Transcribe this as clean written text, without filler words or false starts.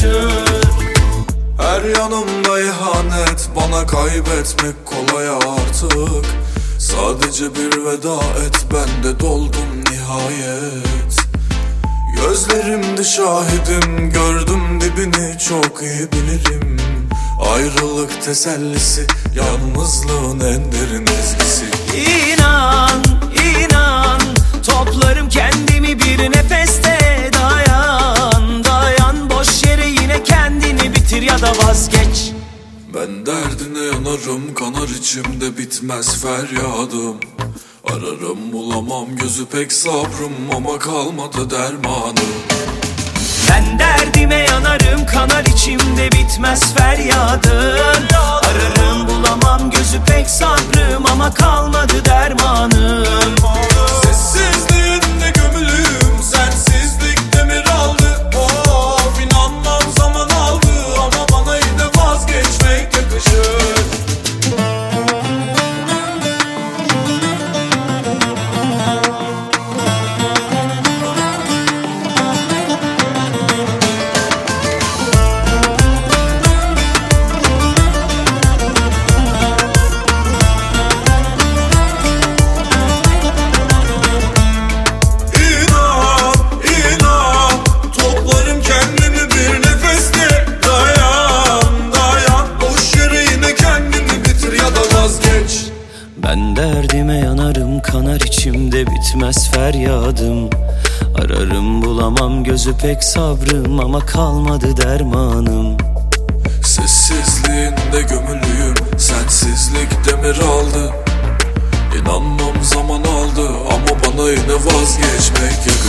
yakışır. Her yanımda ihanet, bana kaybetmek kolay artık. Sadece bir veda et, ben de doldum nihayet. Gözlerimde şahidim, gördüm dibini, çok iyi bilirim. Ayrılık tesellisi, yalnızlığın en derin ezgisi. İnan, inan, toplarım kendimi bir nefeste. Dayan, dayan, boş yere yine kendini bitir ya da vazgeç. Ben derdine yanarım, kanar içimde bitmez feryadım. Ararım bulamam, gözü pek sabrım ama kalmadı dermanım. Ben derdime yanarım, kanar içimde bitmez feryadım. Ararım bulamam, gözü pek sabrım ama kalmadı dermanım. Sessizliğinde gömülüyüm, sensizlik demir aldı. Of, inanmam zaman aldı ama bana yine vazgeçmek yakışır. Ben derdime yanarım, kanar içimde bitmez feryadım. Ararım bulamam, gözü pek sabrım ama kalmadı dermanım. Sessizliğinde gömülüyüm, sensizlik demir aldı. İnanmam zaman aldı ama bana yine vazgeçmek yakışır.